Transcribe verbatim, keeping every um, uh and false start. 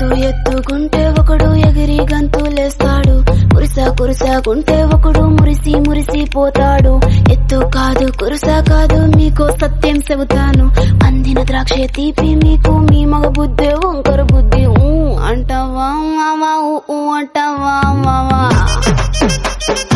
ఎత్తు ఎత్తుకుంటే ఒకడు ఎగిరి గంతులేస్తాడు, కురుసా కురుసాకుంటే ఒకడు మురిసి మురిసి పోతాడు. ఎత్తు కాదు కురుసా కాదు మీకో సత్యం చెబుతాను, అందిన ద్రాక్ష తీపి మీకు మీ మగ బుద్ధి వంకర బుద్ధి. ఊ అంటావా మావా, ఊ అంటావా మావా.